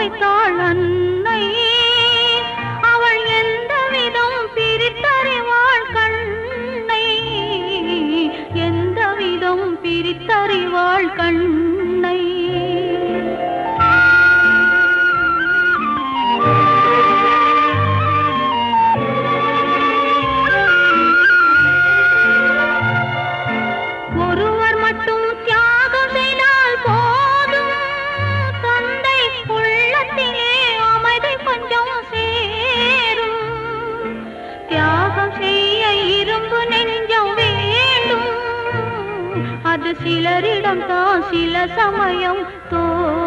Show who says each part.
Speaker 1: வைத்தாள் அன்னை. அவள் எந்த விதம் பிரித்தறிவாள் கண்ணை, எந்த விதம் பிரித்தறிவாள் கண்ணை. ஒருவர் மட்டும் தியாகம் செய்தால் போதும், தந்தை உள்ளத்திலே அமைதி கொஞ்சம் சேரும். தியாகம் செய்ய இரும்பு நெஞ்சம் வேண்டும், அது சிலரிடம் தான் சில சமயம் தோன்றும்.